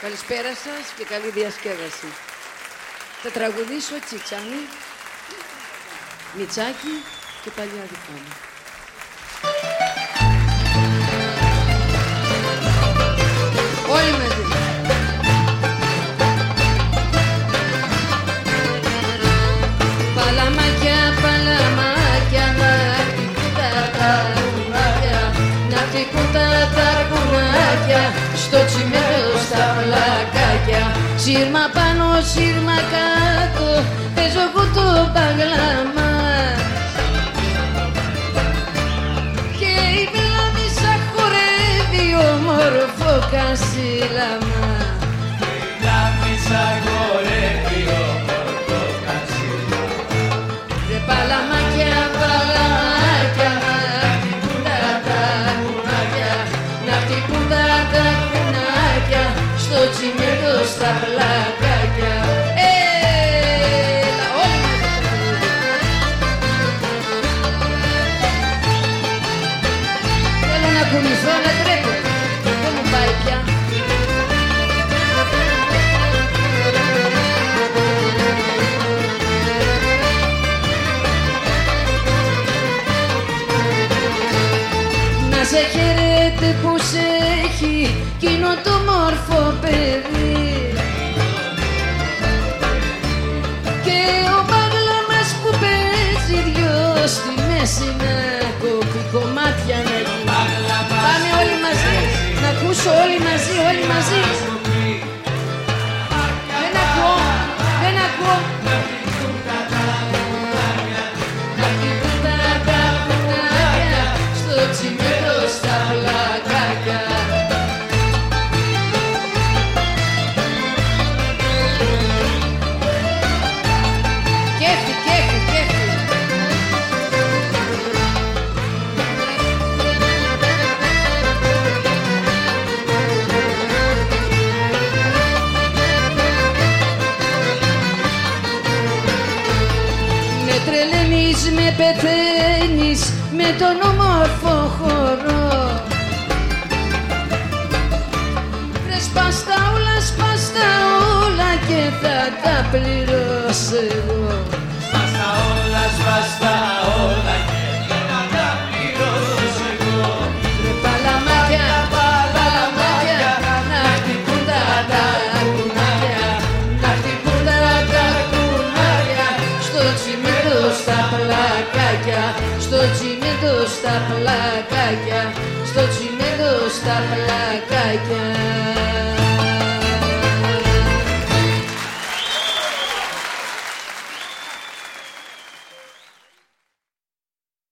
Καλησπέρα σας και καλή διασκέδαση. Θα τραγουδήσω Τσιτσάνι, Μιτσάκι και παλιά δικά μου. Όλοι μαζί. Παλαμάκια, παλαμάκια, να χτυπούν τα κουνάκια, να χτυπούν τα κουνάκια, στο τσιμέντο στα πλακάκια. Σύρμα πάνω, σύρμα κάτω, παίζω εγώ το παγλάμα και η Μελάμισσα χορεύει όμορφο κασίλαμα. Η Μελάμισσα χορεύει όμορφο κασίλαμα. Ρε παλαμάκια, παλαμάκια, να χτυπούν τα κουνάκια, να χτυπούν τα κουνάκια, στο τσιμέντο στα πλακάκια. Έλα, όλοι θέλω να κουνηθώ, να τρέχω, δεν μου πάει πια. Να σε χαίρετε που σε έχει κοινό το μόρφο παιδί και ο παγλαμάς που παίζει δυο στη μέση να κόβει κομμάτια να γίνει. Πάμε όλοι μαζί, να ακούσω όλοι μαζί, όλοι μαζί. Δεν ακούω, δεν ακούω. Να χτυπούν τα κουνάκια, στο τσιμέντο στα πλακάκια. Κέφι, κέφι, κέφι. Με τρελαίνεις, με πεθαίνεις με τον όμορφο χορό. Ρε σπάστα όλα και θα τα πληρώσω εγώ. Σπάστα όλα και θα τα πληρώσω εγώ. Ρε παλαμάκια, παλαμάκια, να χτυπούν τα κουνάκια, να χτυπούν τα κουνάκια, στο τσιμέντο στα πλακάκια, στο τσιμέντο στα πλακάκια, στο τσιμέντο στα πλακάκια.